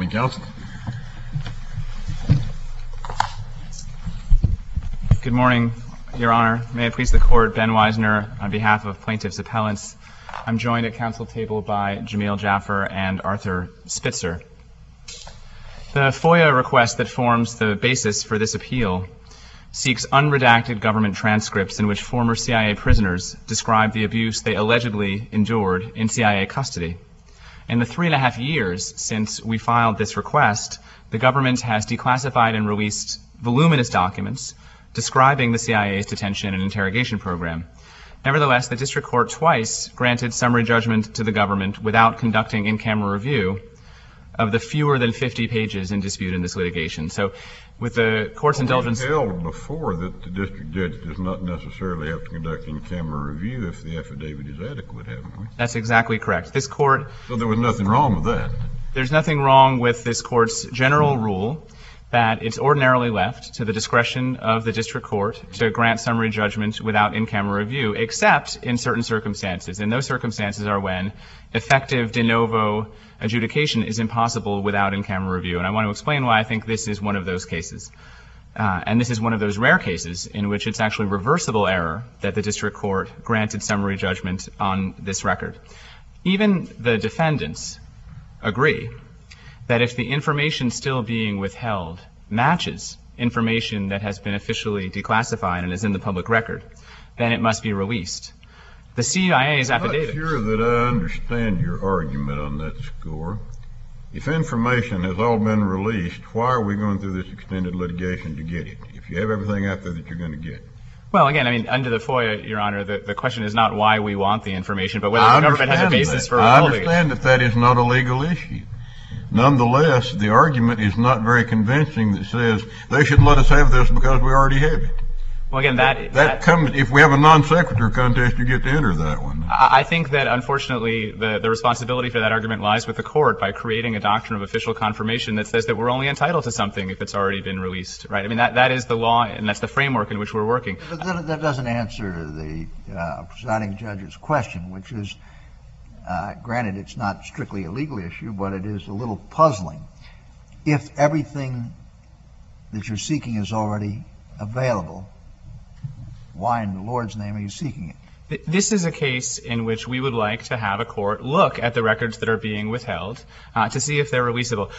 Morning, counsel. Good morning, Your Honor. May it please the Court, Ben Weisner on behalf of plaintiffs' appellants. I'm joined at counsel table by Jamil Jaffer and Arthur Spitzer. The FOIA request that forms the basis for this appeal seeks unredacted government transcripts in which former CIA prisoners describe the abuse they allegedly endured in CIA custody. In the 3.5 years since we filed this request, the government has declassified and released voluminous documents describing the CIA's detention and interrogation program. Nevertheless, the district court twice granted summary judgment to the government without conducting in-camera review of the fewer than 50 pages in dispute in this litigation. So, with the court's indulgence... We held before that the district judge does not necessarily have to conduct in-camera review if the affidavit is adequate, haven't we? That's exactly correct. This court... So there was nothing wrong with that? There's nothing wrong with this court's general rule that it's ordinarily left to the discretion of the district court to grant summary judgment without in-camera review, except in certain circumstances. And those circumstances are when effective de novo adjudication is impossible without in-camera review. And I want to explain why I think this is one of those cases. And this is one of those rare cases in which it's actually reversible error that the district court granted summary judgment on this record. Even the defendants agree that if the information still being withheld matches information that has been officially declassified and is in the public record, then it must be released. The CIA's affidavit... I'm not sure that I understand your argument on that score. If information has all been released, why are we going through this extended litigation to get it, if you have everything out there that you're going to get? Well, again, I mean, under the FOIA, Your Honor, the question is not why we want the information, but whether the government has a basis for withholding it. I understand that that is not a legal issue. Nonetheless, the argument is not very convincing that says they should let us have this because we already have it. Well, again, that comes, if we have a non-sequitur contest, you get to enter that one. I think that, unfortunately, the responsibility for that argument lies with the court by creating a doctrine of official confirmation that says that we're only entitled to something if it's already been released, right? I mean, that is the law, and that's the framework in which we're working. But that doesn't answer the presiding judge's question, which is, granted, it's not strictly a legal issue, but it is a little puzzling. If everything that you're seeking is already available, why in the Lord's name are you seeking it? This is a case in which we would like to have a court look at the records that are being withheld to see if they're releasable.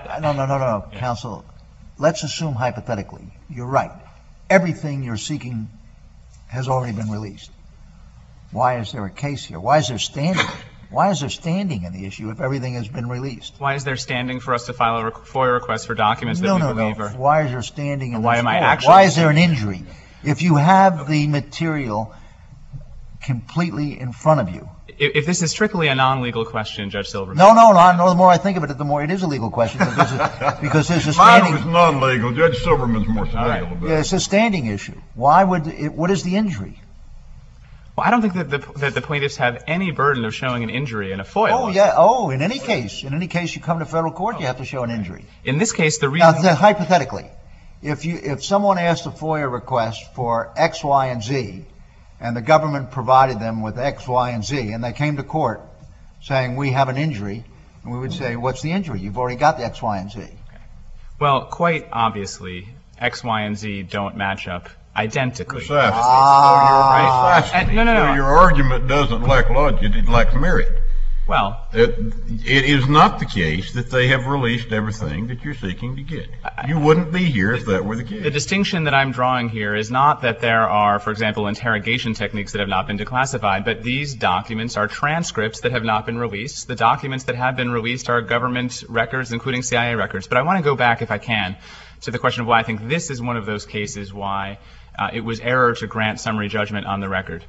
No, counsel. Let's assume hypothetically, you're right. Everything you're seeking has already been released. Why is there a case here? Why is there standing? Why is there standing in the issue if everything has been released? Why is there standing for us to file a FOIA request for documents that we believe are... Why is there standing in why this am I court? actually... Why is there an injury? If you have the material completely in front of you. If this is strictly a non-legal question, Judge Silverman... No, the more I think of it, the more it is a legal question because there's a standing... Mine was non-legal. Judge Silverman's more legal about it. Yeah, it's a standing issue. What is the injury? Well, I don't think that the plaintiffs have any burden of showing an injury in a FOIA law. Oh, yeah. In any case you come to federal court, you have to show an injury. In this case, the reason... Now, hypothetically, if someone asked a FOIA request for X, Y, and Z, and the government provided them with X, Y, and Z, and they came to court saying, we have an injury, and we would say, what's the injury? You've already got the X, Y, and Z. Okay. Well, quite obviously, X, Y, and Z don't match up identically. Precisely. Right. No. So your argument doesn't lack logic, it lacks merit. Well... It is not the case that they have released everything that you're seeking to get. You wouldn't be here if that were the case. The distinction that I'm drawing here is not that there are, for example, interrogation techniques that have not been declassified, but these documents are transcripts that have not been released. The documents that have been released are government records, including CIA records. But I want to go back, if I can, to the question of why I think this is one of those cases why it was error to grant summary judgment on the record.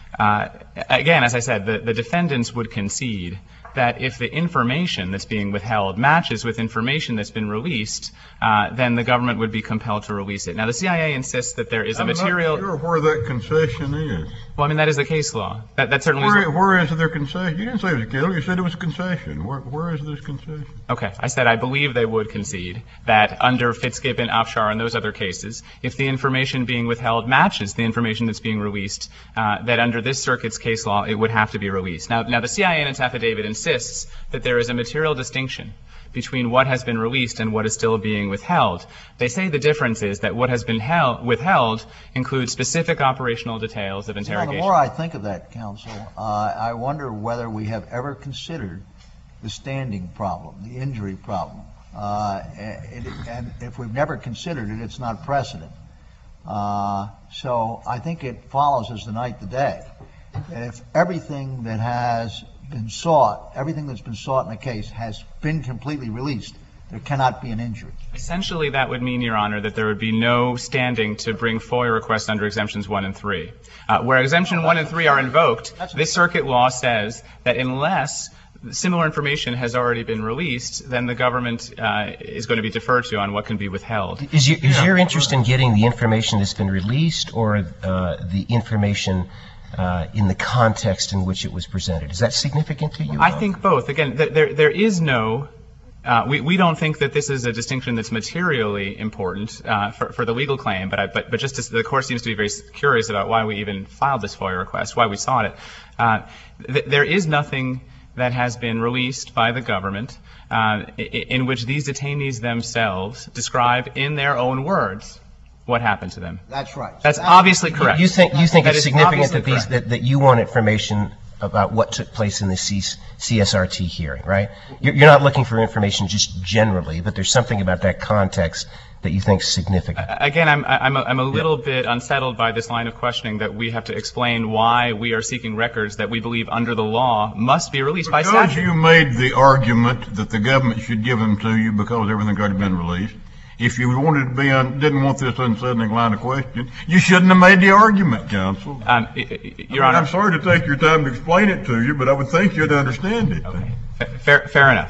Again, as I said, the defendants would concede that if the information that's being withheld matches with information that's been released, then the government would be compelled to release it. Now, the CIA insists that there is a material... I'm not sure where that concession is. Well, I mean, that is the case law. That certainly is... Where is their concession? You didn't say it was a case law. You said it was a concession. Where is this concession? Okay. I said I believe they would concede that under Fitzgibbon, Afshar, and those other cases, if the information being withheld matches the information that's being released, that under this circuit's case law, it would have to be released. Now the CIA in its affidavit insists insists that there is a material distinction between what has been released and what is still being withheld. They say the difference is that what has been withheld includes specific operational details of interrogation. The more I think of that, counsel, I wonder whether we have ever considered the standing problem, the injury problem. And if we've never considered it, it's not precedent. So I think it follows as the night the day. If everything that has been sought, everything that's been sought in a case has been completely released, there cannot be an injury. Essentially, that would mean, Your Honor, that there would be no standing to bring FOIA requests under Exemptions 1 and 3. Where Exemption 1 and 3 are invoked, this circuit law says that unless similar information has already been released, then the government is going to be deferred to on what can be withheld. Is your interest in getting the information that's been released or the information in the context in which it was presented? Is that significant to you? I think both. Again, there is no we don't think that this is a distinction that's materially important for the legal claim, but just as the Court seems to be very curious about why we even filed this FOIA request, why we sought it, there is nothing that has been released by the government in which these detainees themselves describe in their own words what happened to them. That's right. That's obviously correct. You think it's significant that that you want information about what took place in the CSRT hearing, right? You're not looking for information just generally, but there's something about that context that you think is significant. Again, I'm a little bit unsettled by this line of questioning that we have to explain why we are seeking records that we believe under the law must be released by statute. Because you made the argument that the government should give them to you because everything's already been released. If you wanted to be didn't want this unsettling line of question, you shouldn't have made the argument, counsel. Your Honor, I'm sorry to take your time to explain it to you, but I would think you'd understand it. Okay. Fair enough.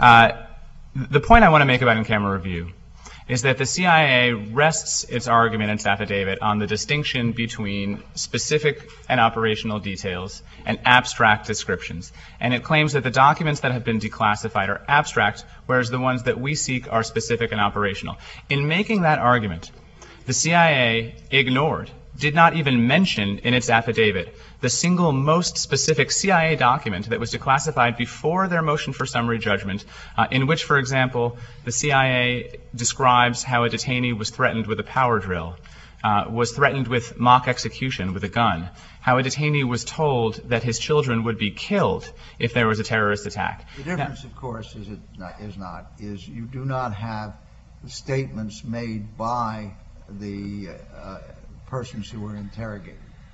The point I want to make about in-camera review is that the CIA rests its argument in its affidavit on the distinction between specific and operational details and abstract descriptions. And it claims that the documents that have been declassified are abstract, whereas the ones that we seek are specific and operational. In making that argument, the CIA ignored, did not even mention in its affidavit, the single most specific CIA document that was declassified before their motion for summary judgment, in which, for example, the CIA describes how a detainee was threatened with a power drill, was threatened with mock execution with a gun, how a detainee was told that his children would be killed if there was a terrorist attack. The difference, of course, is you do not have the statements made by the persons who were interrogated.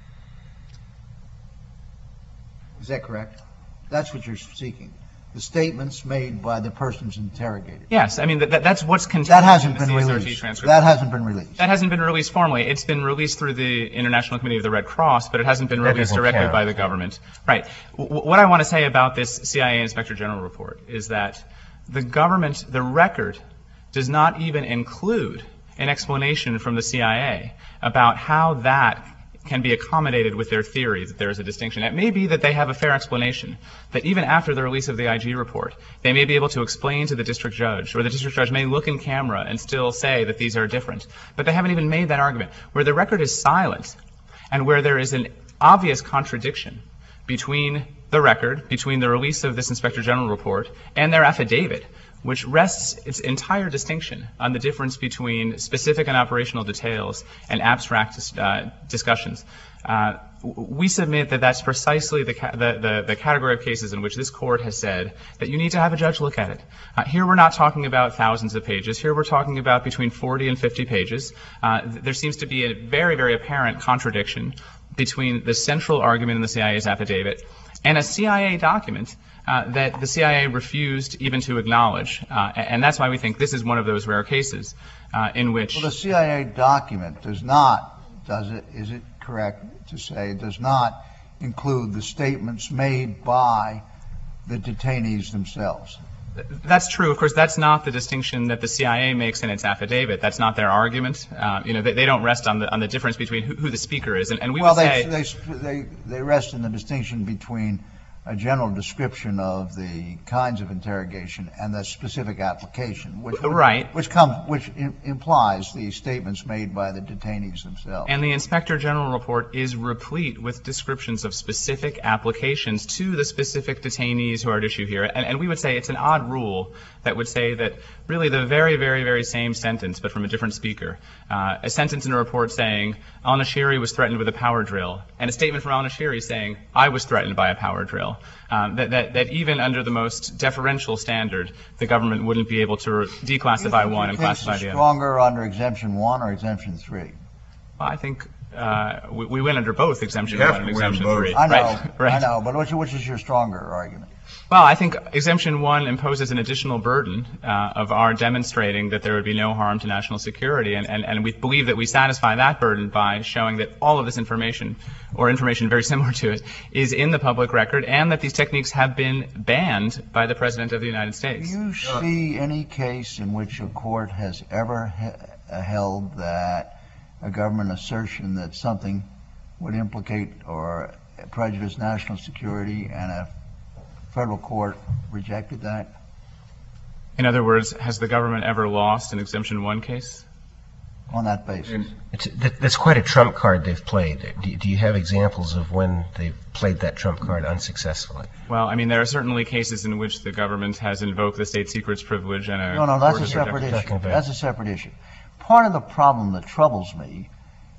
Is that correct? That's what you're seeking. The statements made by the persons interrogated. Yes, I mean that's what's contained that hasn't in the been CSRT released. transcript. That hasn't been released. That hasn't been released formally. It's been released through the International Committee of the Red Cross, but it hasn't been released directly by the government. Right. What I want to say about this CIA Inspector General report is that the government, the record, does not even include an explanation from the CIA about how that can be accommodated with their theory that there is a distinction. It may be that they have a fair explanation, that even after the release of the IG report, they may be able to explain to the district judge, or the district judge may look in camera and still say that these are different. But they haven't even made that argument. Where the record is silent and where there is an obvious contradiction between the record, between the release of this Inspector General report and their affidavit, which rests its entire distinction on the difference between specific and operational details and abstract discussions. We submit that that's precisely the category of cases in which this Court has said that you need to have a judge look at it. Here we're not talking about thousands of pages. Here we're talking about between 40 and 50 pages. There seems to be a very, very apparent contradiction between the central argument in the CIA's affidavit and a CIA document that the CIA refused even to acknowledge. And that's why we think this is one of those rare cases in which... Well, the CIA document does not, does it, is it correct to say, it does not include the statements made by the detainees themselves? That's true. Of course, that's not the distinction that the CIA makes in its affidavit. That's not their argument. They don't rest on the difference between who the speaker is. And we would say... They rest in the distinction between a general description of the kinds of interrogation and the specific application, which Right. which implies the statements made by the detainees themselves. And the Inspector General report is replete with descriptions of specific applications to the specific detainees who are at issue here. And we would say it's an odd rule that would say that really the very, very, very same sentence, but from a different speaker. A sentence in a report saying, al-Nashiri was threatened with a power drill, and a statement from al-Nashiri saying, I was threatened by a power drill. That even under the most deferential standard, the government wouldn't be able to declassify one and classify the other. Stronger under Exemption 1 or Exemption 3? Well, I think we win under both Exemption You have 1 and to win Exemption both. 3. I know, Right. I know, but which is your stronger argument? Well, I think Exemption 1 imposes an additional burden of our demonstrating that there would be no harm to national security, and we believe that we satisfy that burden by showing that all of this information, or information very similar to it, is in the public record, and that these techniques have been banned by the President of the United Do States. you see any case in which a court has ever held that a government assertion that something would implicate or prejudice national security and a federal court rejected that? In other words, has the government ever lost an Exemption 1 case? On that basis? That's quite a trump card they've played. Do you have examples of when they've played that trump card unsuccessfully? Well, I mean, there are certainly cases in which the government has invoked the state secrets privilege and No, that's a separate issue. That's a separate issue. Part of the problem that troubles me,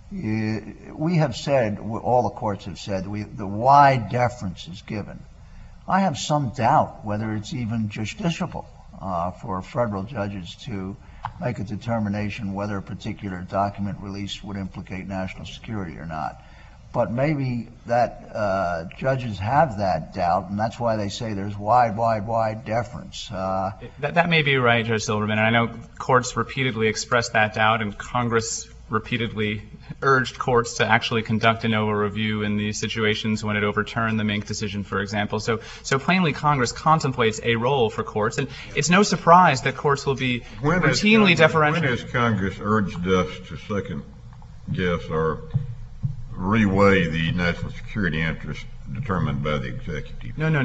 we have said, all the courts have said, the wide deference is given. I have some doubt whether it's even justiciable for federal judges to make a determination whether a particular document release would implicate national security or not. But maybe that judges have that doubt, and that's why they say there's wide deference. That may be right, Judge Silverman, and I know courts repeatedly expressed that doubt, and Congress repeatedly urged courts to actually conduct an ANOVA review in these situations when it overturned the Mink decision, for example. So plainly, Congress contemplates a role for courts, and it's no surprise that courts will be routinely deferential. When has Congress urged us to second guess or reweigh the national security interest determined by the executive? No.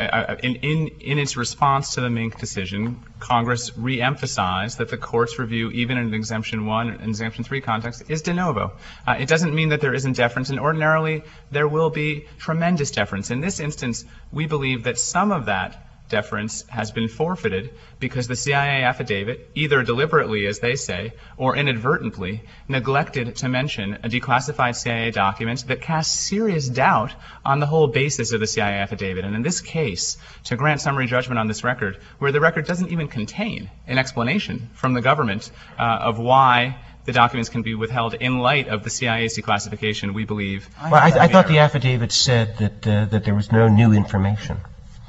In its response to the Mink decision, Congress reemphasized that the court's review, even in an Exemption 1 and Exemption 3 context, is de novo. It doesn't mean that there isn't deference, and ordinarily there will be tremendous deference. In this instance, we believe that some of that deference has been forfeited because the CIA affidavit, either deliberately, as they say, or inadvertently, neglected to mention a declassified CIA document that casts serious doubt on the whole basis of the CIA affidavit. And in this case, to grant summary judgment on this record, where the record doesn't even contain an explanation from the government of why the documents can be withheld in light of the CIA's declassification, we believe. Well, I thought the affidavit said that there was no new information.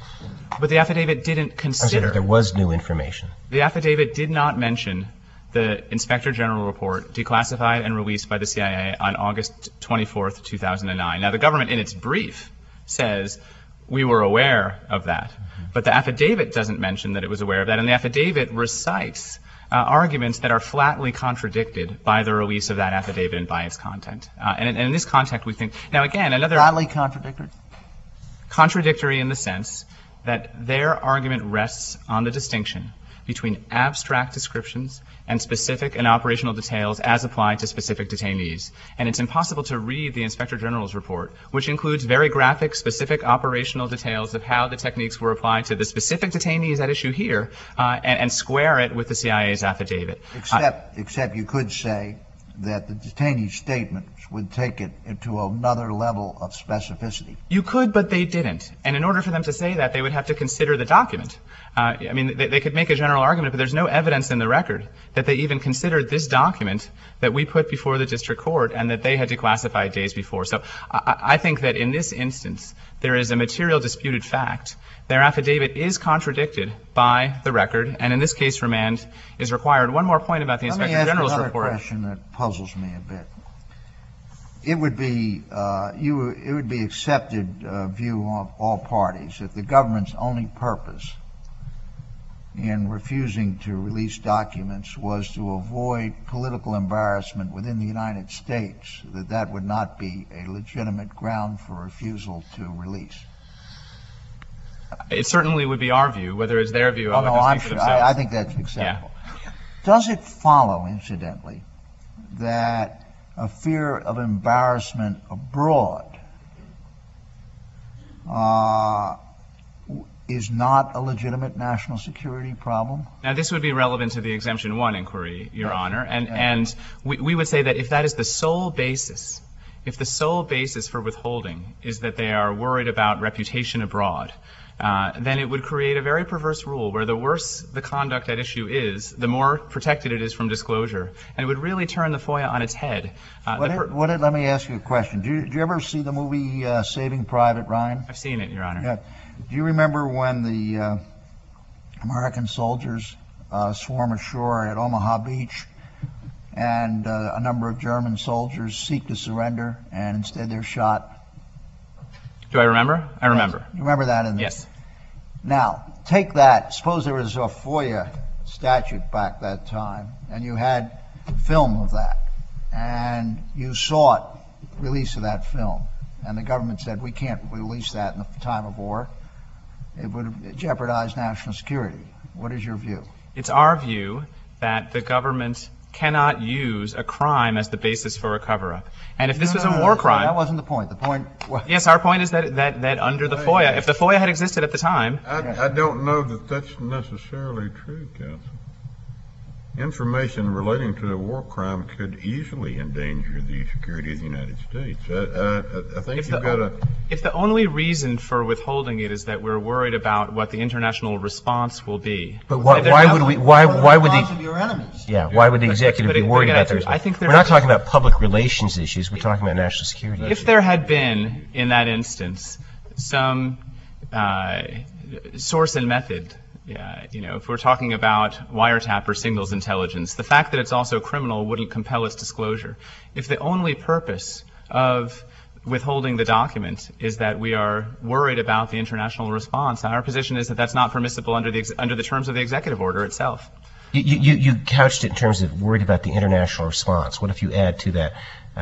But the affidavit didn't consider. There was new information. The affidavit did not mention the Inspector General report declassified and released by the CIA on August 24th, 2009. Now, the government in its brief says we were aware of that. But the affidavit doesn't mention that it was aware of that. And the affidavit recites arguments that are flatly contradicted by the release of that affidavit and by its content. And in this context, we think, now again, another. Flatly contradictory? Contradictory in the sense that their argument rests on the distinction between abstract descriptions and specific and operational details as applied to specific detainees. And it's impossible to read the Inspector General's report, which includes very graphic, specific operational details of how the techniques were applied to the specific detainees at issue here, and square it with the CIA's affidavit. Except you could say that the detainee statements would take it into another level of specificity. You could, but they didn't. And in order for them to say that, they would have to consider the document. I mean, they could make a general argument, but there's no evidence in the record that they even considered this document that we put before the district court and that they had declassified days before. So I think that in this instance, there is a material disputed fact. Their affidavit is contradicted by the record, and in this case, remand is required. One more point about the Inspector General's report. Let me ask another question that puzzles me a bit. It would be accepted view of all parties if the government's only purpose in refusing to release documents was to avoid political embarrassment within the United States, that would not be a legitimate ground for refusal to release. It certainly would be our view. Whether it's their view, Oh, no, I I'm would speak for sure. themselves. I think that's acceptable. Does it follow, incidentally, that a fear of embarrassment abroad is not a legitimate national security problem? Now, this would be relevant to the Exemption 1 inquiry, Your Honor, and we would say that if that is the sole basis, if the sole basis for withholding is that they are worried about reputation abroad, then it would create a very perverse rule where the worse the conduct at issue is, the more protected it is from disclosure, and it would really turn the FOIA on its head. Let me ask you a question. Did you ever see the movie Saving Private Ryan? I've seen it, Your Honor. Yeah. Do you remember when the American soldiers swarm ashore at Omaha Beach and a number of German soldiers seek to surrender and instead they're shot? Do I remember? I remember. You remember that? Yes. Now, take that. Suppose there was a FOIA statute back that time and you had film of that and you sought release of that film and the government said we can't release that in the time of war. It would jeopardize national security. What is your view? It's our view that the government cannot use a crime as the basis for a cover-up. And if this was a war crime... That wasn't the point. The point... Yes, our point is that under the FOIA, if the FOIA had existed at the time... I don't know that that's necessarily true, counsel. Information relating to a war crime could easily endanger the security of the United States. I think you've got to... If the only reason for withholding it is that we're worried about what the international response will be... But why would the... of your enemies. Yeah, why would the executive be worried about those? We're not talking about public relations issues. We're talking about national security issues. If there had been, in that instance, some source and method... if we're talking about wiretap or signals intelligence, the fact that it's also criminal wouldn't compel its disclosure. If the only purpose of withholding the document is that we are worried about the international response, our position is that that's not permissible under the terms of the executive order itself. You couched it in terms of worried about the international response. What if you add to that,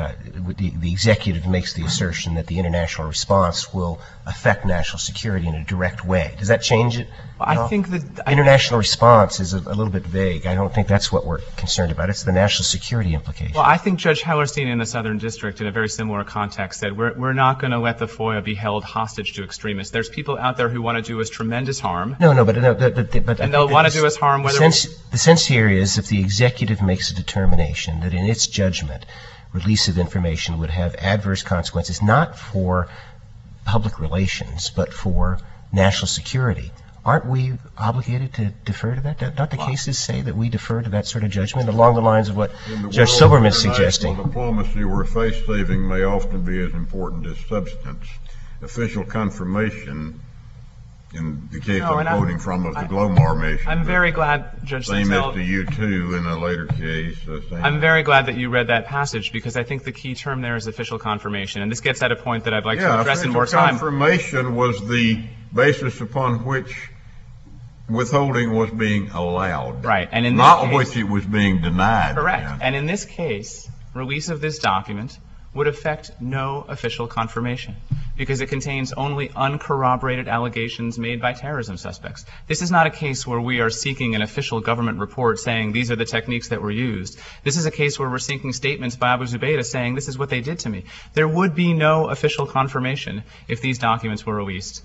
the executive makes the assertion that the international response will affect national security in a direct way? Does that change it? I think that... International response is a little bit vague. I don't think that's what we're concerned about. It's the national security implication. Well, I think Judge Hellerstein in the Southern District, in a very similar context, said we're not going to let the FOIA be held hostage to extremists. There's people out there who want to do us tremendous harm. But and they'll want to do us harm whether... The sense here is if the executive makes a determination that in its judgment release of information would have adverse consequences, not for public relations, but for national security, aren't we obligated to defer to that? Don't the cases say that we defer to that sort of judgment along the lines of what Judge Silberman is suggesting? Diplomacy where face-saving may often be as important as substance. Official confirmation, in the case I'm quoting from of the Glomar mission. I'm very glad, Judge Same Sinsel, as to you, too, in a later case. I'm very glad that you read that passage because I think the key term there is official confirmation. And this gets at a point that I'd like to address in more time. Confirmation was the basis upon which withholding was being allowed. Right. And in not which it was being denied. Correct. Yeah. And in this case, release of this document would affect no official confirmation because it contains only uncorroborated allegations made by terrorism suspects. This is not a case where we are seeking an official government report saying these are the techniques that were used. This is a case where we're seeking statements by Abu Zubaydah saying this is what they did to me. There would be no official confirmation if these documents were released.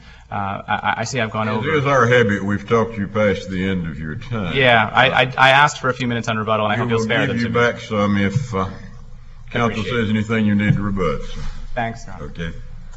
I see I've gone over. It is our habit. We've talked you past the end of your time. Yeah, I asked for a few minutes on rebuttal, and I hope you'll spare them to me. We'll give you back some if counsel says anything you need to rebut. Thanks, John. Okay.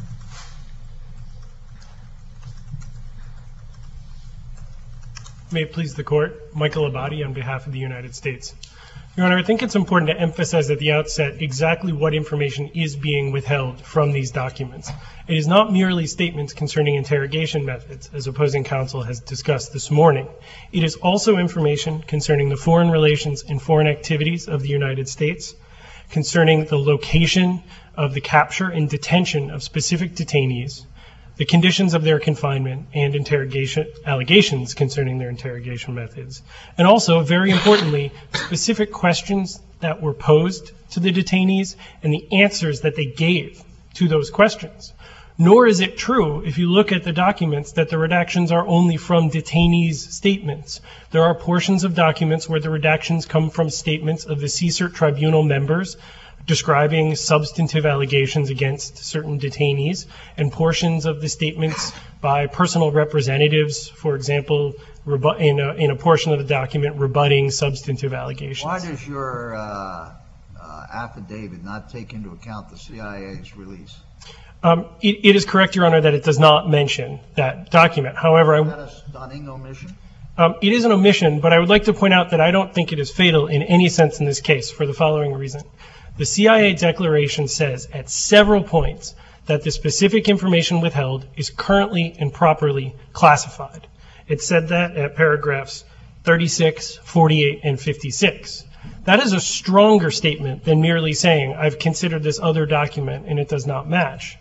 May it please the Court, Michael Abadi on behalf of the United States. Your Honor, I think it's important to emphasize at the outset exactly what information is being withheld from these documents. It is not merely statements concerning interrogation methods, as opposing counsel has discussed this morning. It is also information concerning the foreign relations and foreign activities of the United States, concerning the location of the capture and detention of specific detainees, the conditions of their confinement and interrogation allegations concerning their interrogation methods, and also, very importantly, specific questions that were posed to the detainees and the answers that they gave to those questions. Nor is it true, if you look at the documents, that the redactions are only from detainees' statements. There are portions of documents where the redactions come from statements of the CSERT tribunal members describing substantive allegations against certain detainees, and portions of the statements by personal representatives, for example, in a portion of the document rebutting substantive allegations. Why does your affidavit not take into account the CIA's release? It is correct, Your Honor, that it does not mention that document. However, Is that a stunning omission? it is an omission, but I would like to point out that I don't think it is fatal in any sense in this case for the following reason. The CIA declaration says at several points that the specific information withheld is currently and properly classified. It said that at paragraphs 36, 48, and 56. That is a stronger statement than merely saying, I've considered this other document and it does not match.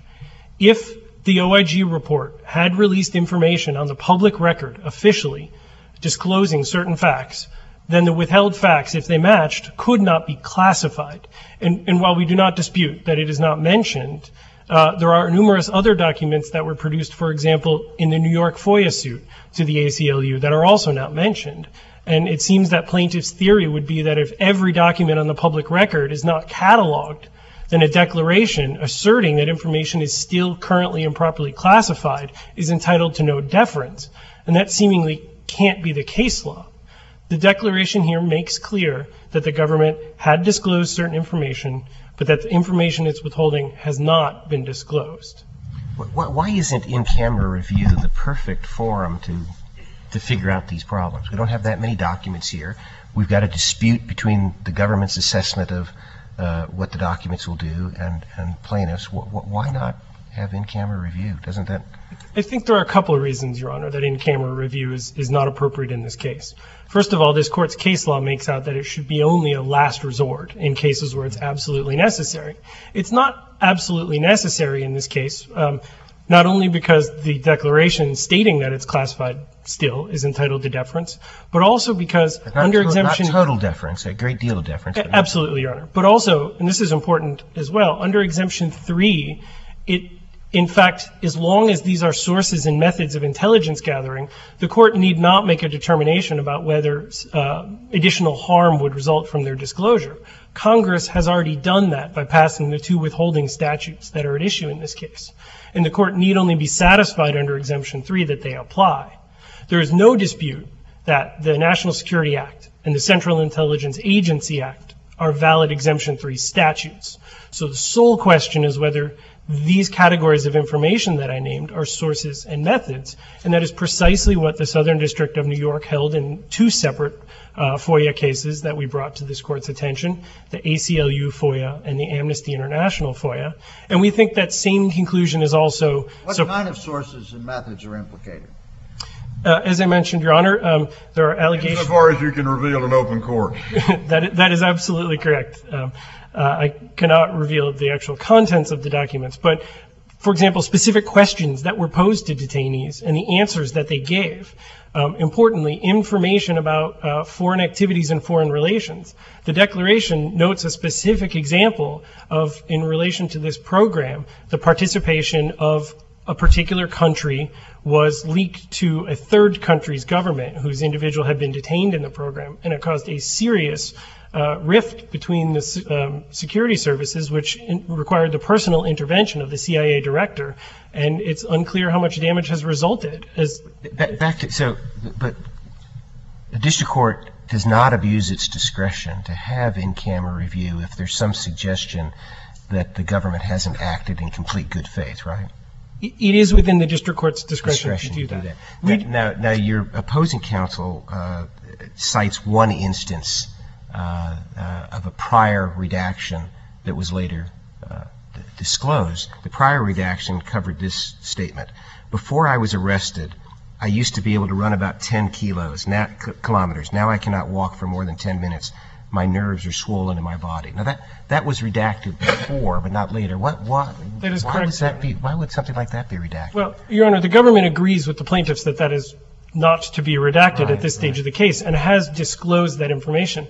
If the OIG report had released information on the public record officially disclosing certain facts, then the withheld facts, if they matched, could not be classified. And while we do not dispute that it is not mentioned, there are numerous other documents that were produced, for example, in the New York FOIA suit to the ACLU that are also not mentioned. And it seems that plaintiff's theory would be that if every document on the public record is not cataloged, then a declaration asserting that information is still currently improperly classified is entitled to no deference. And that seemingly can't be the case law. The declaration here makes clear that the government had disclosed certain information, but that the information it's withholding has not been disclosed. Why isn't in-camera review the perfect forum to figure out these problems? We don't have that many documents here. We've got a dispute between the government's assessment of what the documents will do and plaintiffs. Why not have in-camera review? Doesn't that... I think there are a couple of reasons, Your Honor, that in-camera review is not appropriate in this case. First of all, this court's case law makes out that it should be only a last resort in cases where it's absolutely necessary. It's not absolutely necessary in this case, not only because the declaration stating that it's classified still is entitled to deference, but also because under exemption... Not total deference, a great deal of deference. Absolutely, Your Honor. But also, and this is important as well, under Exemption 3, it, in fact, as long as these are sources and methods of intelligence gathering, the court need not make a determination about whether additional harm would result from their disclosure. Congress has already done that by passing the two withholding statutes that are at issue in this case. And the court need only be satisfied under Exemption 3 that they apply. There is no dispute that the National Security Act and the Central Intelligence Agency Act are valid Exemption 3 statutes. So the sole question is whether these categories of information that I named are sources and methods, and that is precisely what the Southern District of New York held in two separate FOIA cases that we brought to this court's attention, the ACLU FOIA and the Amnesty International FOIA. And we think that same conclusion is also... What kind of sources and methods are implicated? As I mentioned, Your Honor, there are allegations... As far as you can reveal in open court. That is absolutely correct. I cannot reveal the actual contents of the documents, but, for example, specific questions that were posed to detainees and the answers that they gave. Importantly, information about foreign activities and foreign relations. The declaration notes a specific example of, in relation to this program, the participation of a particular country was leaked to a third country's government whose individual had been detained in the program, and it caused a serious rift between the security services, which required the personal intervention of the CIA director, and it's unclear how much damage has resulted. But the district court does not abuse its discretion to have in-camera review if there's some suggestion that the government hasn't acted in complete good faith, right? It is within the district court's discretion to do that. Now, your opposing counsel cites one instance of a prior redaction that was later disclosed. The prior redaction covered this statement. Before I was arrested, I used to be able to run about 10 kilometers. Now I cannot walk for more than 10 minutes. My nerves are swollen in my body. Now that was redacted before, but not later. Why would something like that be redacted? Well, Your Honor, the government agrees with the plaintiffs that that is not to be redacted at this stage of the case and has disclosed that information.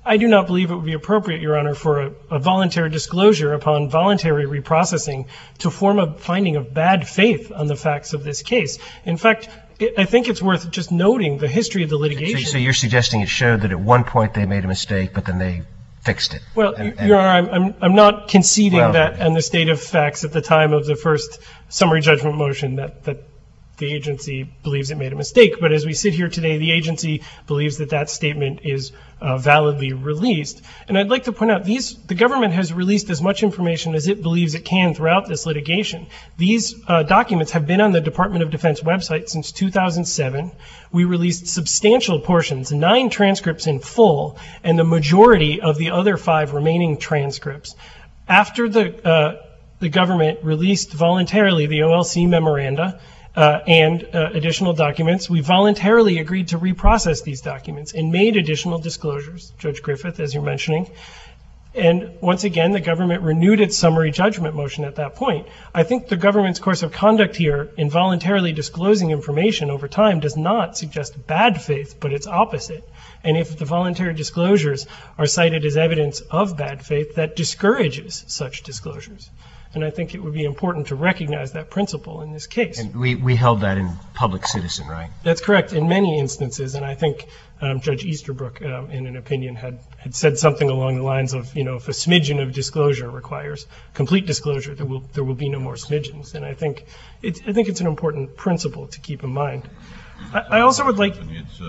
I do not believe it would be appropriate, Your Honor, for a voluntary disclosure upon voluntary reprocessing to form a finding of bad faith on the facts of this case. In fact, I think it's worth just noting the history of the litigation. So you're suggesting it showed that at one point they made a mistake, but then they fixed it. Well, Your Honor, I'm not conceding that on the state of facts at the time of the first summary judgment motion that the agency believes it made a mistake. But as we sit here today, the agency believes that that statement is validly released. And I'd like to point out the government has released as much information as it believes it can throughout this litigation. These documents have been on the Department of Defense website since 2007. We released substantial portions, 9 transcripts in full, and the majority of the other 5 remaining transcripts. After the government released voluntarily the OLC memoranda, and additional documents, we voluntarily agreed to reprocess these documents and made additional disclosures, Judge Griffith, as you're mentioning. And once again, the government renewed its summary judgment motion at that point. I think the government's course of conduct here in voluntarily disclosing information over time does not suggest bad faith, but it's opposite. And if the voluntary disclosures are cited as evidence of bad faith, that discourages such disclosures. And I think it would be important to recognize that principle in this case. And we held that in Public Citizen, right? That's correct, in many instances. And I think Judge Easterbrook, in an opinion, had said something along the lines of, if a smidgen of disclosure requires complete disclosure, there will be no more smidgens. And I think it's an important principle to keep in mind. I also would like.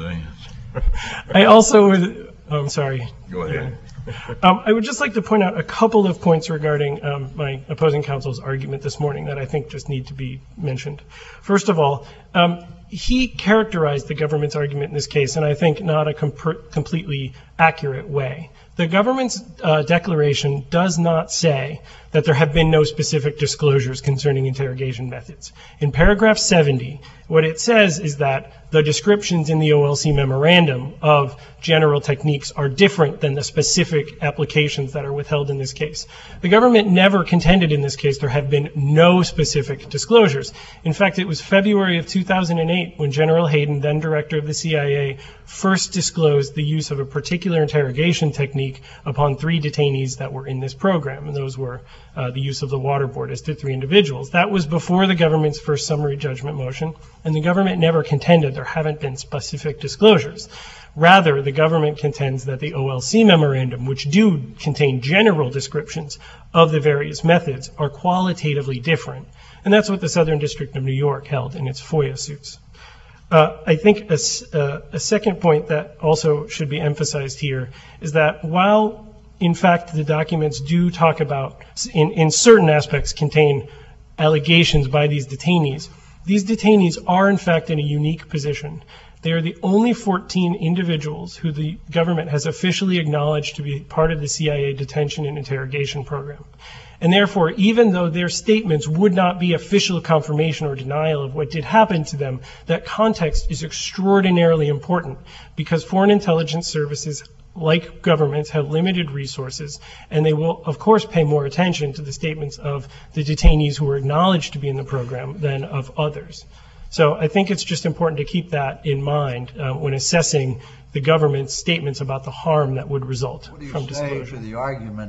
I'm sorry. Go ahead. I would just like to point out a couple of points regarding my opposing counsel's argument this morning that I think just need to be mentioned. First of all, he characterized the government's argument in this case, and I think not a completely accurate way. The government's declaration does not say that there have been no specific disclosures concerning interrogation methods. In paragraph 70, what it says is that the descriptions in the OLC memorandum of general techniques are different than the specific applications that are withheld in this case. The government never contended in this case there have been no specific disclosures. In fact, it was February of 2008 when General Hayden, then director of the CIA, first disclosed the use of a particular interrogation technique upon 3 detainees that were in this program, and those were the use of the waterboard as to 3 individuals. That was before the government's first summary judgment motion, and the government never contended there haven't been specific disclosures. Rather, the government contends that the OLC memorandum, which do contain general descriptions of the various methods, are qualitatively different. And that's what the Southern District of New York held in its FOIA suits. I think a second point that also should be emphasized here is that while, in fact, the documents do talk about, in certain aspects, contain allegations by these detainees are, in fact, in a unique position. They are the only 14 individuals who the government has officially acknowledged to be part of the CIA detention and interrogation program. And therefore, even though their statements would not be official confirmation or denial of what did happen to them, that context is extraordinarily important because foreign intelligence services, like governments, have limited resources, and they will, of course, pay more attention to the statements of the detainees who are acknowledged to be in the program than of others. So I think it's just important to keep that in mind when assessing the government's statements about the harm that would result from disclosure. What do you say to the argument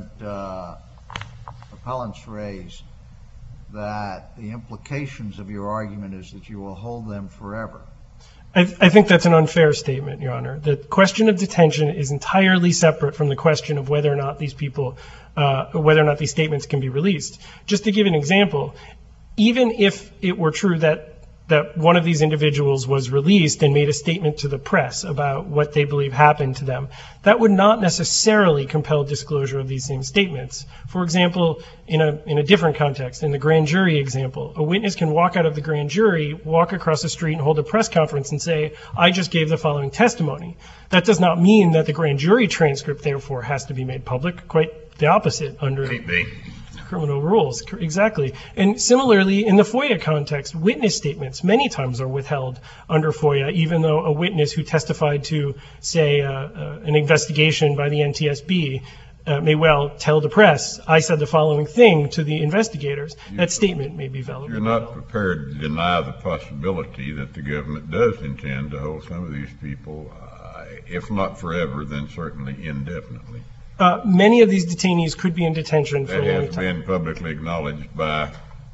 appellants raise that the implications of your argument is that you will hold them forever? I think that's an unfair statement, Your Honor. The question of detention is entirely separate from the question of whether or not these people, whether or not these statements can be released. Just to give an example, even if it were true that one of these individuals was released and made a statement to the press about what they believe happened to them, that would not necessarily compel disclosure of these same statements. For example, in a different context, in the grand jury example, a witness can walk out of the grand jury, walk across the street and hold a press conference and say, I just gave the following testimony. That does not mean that the grand jury transcript, therefore, has to be made public. Quite the opposite under criminal rules. Exactly. And similarly, in the FOIA context, witness statements many times are withheld under FOIA, even though a witness who testified to, say, an investigation by the NTSB may well tell the press, I said the following thing to the investigators. That statement may be valid. You're not prepared to deny the possibility that the government does intend to hold some of these people if not forever, then certainly indefinitely. Many of these detainees could be in detention for That a long has time. been publicly acknowledged by,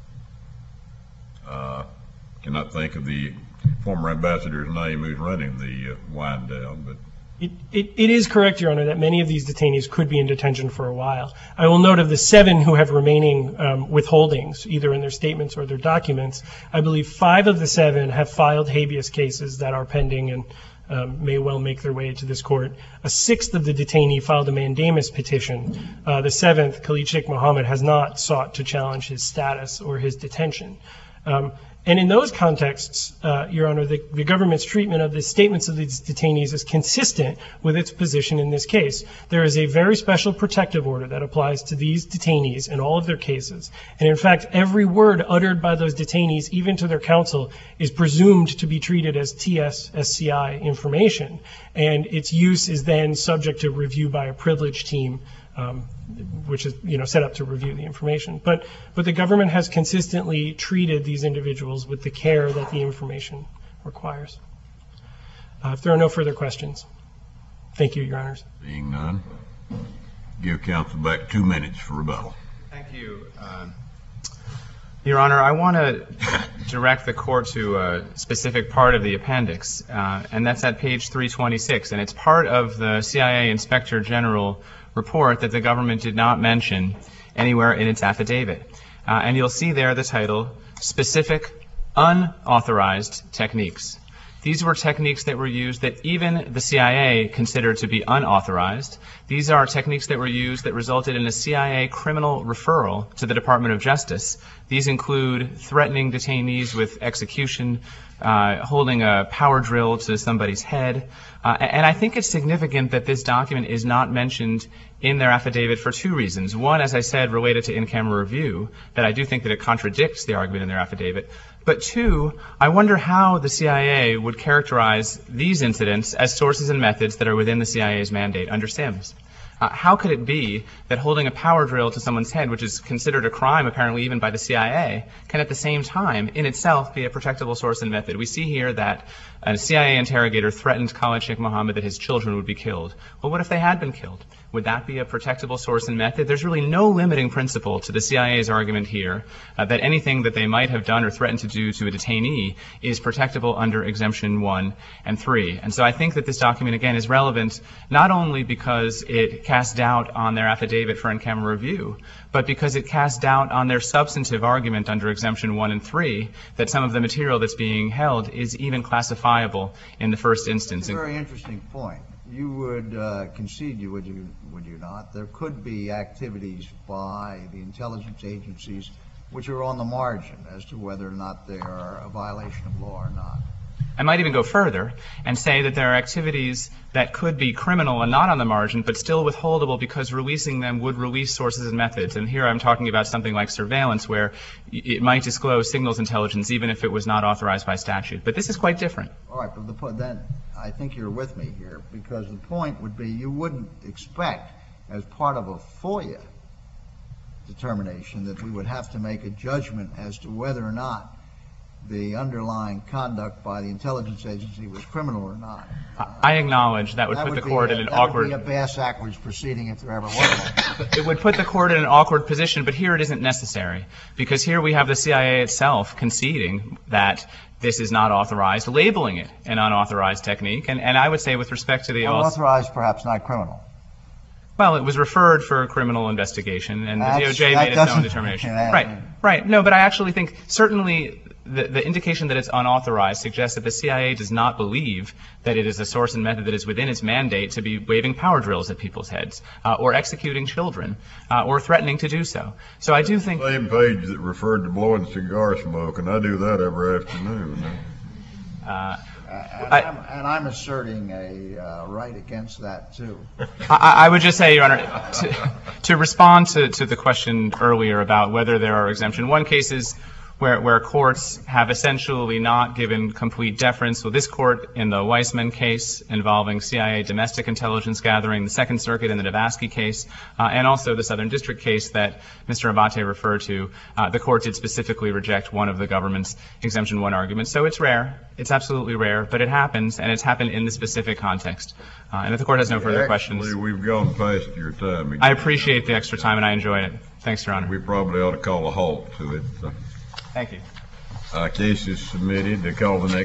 cannot think of the former ambassador's name who's running the wind down, but It is correct, Your Honor, that many of these detainees could be in detention for a while. I will note of the 7 who have remaining withholdings, either in their statements or their documents, I believe 5 of the 7 have filed habeas cases that are pending and may well make their way to this court. A 6th of the detainee filed a mandamus petition. The 7th, Khalid Sheikh Mohammed, has not sought to challenge his status or his detention. And in those contexts, Your Honor, the government's treatment of the statements of these detainees is consistent with its position in this case. There is a very special protective order that applies to these detainees in all of their cases. And in fact, every word uttered by those detainees, even to their counsel, is presumed to be treated as TS-SCI information. And its use is then subject to review by a privileged team, which is, set up to review the information. But the government has consistently treated these individuals with the care that the information requires. If there are no further questions, thank you, Your Honors. being none, give counsel back 2 minutes for rebuttal. Thank you. Your Honor, I want to direct the court to a specific part of the appendix, and that's at page 326, and it's part of the CIA Inspector General report that the government did not mention anywhere in its affidavit. And you'll see there the title, Specific Unauthorized Techniques. These were techniques that were used that even the CIA considered to be unauthorized. These are techniques that were used that resulted in a CIA criminal referral to the Department of Justice. These include threatening detainees with execution, holding a power drill to somebody's head. And I think it's significant that this document is not mentioned in their affidavit for 2 reasons. One, as I said, related to in-camera review, that I do think that it contradicts the argument in their affidavit. But 2, I wonder how the CIA would characterize these incidents as sources and methods that are within the CIA's mandate under SIMS. How could it be that holding a power drill to someone's head, which is considered a crime apparently even by the CIA, can at the same time in itself be a protectable source and method? We see here that a CIA interrogator threatened Khalid Sheikh Mohammed that his children would be killed. Well, what if they had been killed? Would that be a protectable source and method? There's really no limiting principle to the CIA's argument here that anything that they might have done or threatened to do to a detainee is protectable under Exemption 1 and 3. And so I think that this document, again, is relevant not only because it casts doubt on their affidavit for in-camera review, but because it casts doubt on their substantive argument under Exemption 1 and 3 that some of the material that's being held is even classifiable in the first instance. That's a very interesting point. You would concede, would you not? There could be activities by the intelligence agencies which are on the margin as to whether or not they are a violation of law or not. I might even go further and say that there are activities that could be criminal and not on the margin, but still withholdable because releasing them would release sources and methods. And here I'm talking about something like surveillance, where it might disclose signals intelligence even if it was not authorized by statute. But this is quite different. All right, but then I think you're with me here, because the point would be you wouldn't expect, as part of a FOIA determination, that we would have to make a judgment as to whether or not the underlying conduct by the intelligence agency was criminal or not. I acknowledge that would put the court in an awkward... That would be a bass-backwards proceeding if there ever was one. It would put the court in an awkward position, but here it isn't necessary, because here we have the CIA itself conceding that this is not authorized, labeling it an unauthorized technique, and I would say with respect to the... Unauthorized, perhaps not criminal. Well, it was referred for a criminal investigation, and the DOJ made its own determination. Right. No, but I actually think certainly the indication that it's unauthorized suggests that the CIA does not believe that it is a source and method that is within its mandate to be waving power drills at people's heads, or executing children, or threatening to do so. So I do think... The same page that referred to blowing cigar smoke, and I do that every afternoon. And I'm asserting a right against that, too. I would just say, Your Honor, to respond to the question earlier about whether there are Exemption 1 cases where courts have essentially not given complete deference. So this court in the Weissman case involving CIA domestic intelligence gathering, the Second Circuit in the Devasky case, and also the Southern District case that Mr. Abate referred to, the court did specifically reject one of the government's Exemption 1 arguments. So it's rare. It's absolutely rare, but it happens, and it's happened in the specific context. And if the court has no further questions. Actually, we've gone past your time again. I appreciate the extra time, and I enjoyed it. Thanks, Your Honor. We probably ought to call a halt to it. Thank you. Case is submitted. They call the next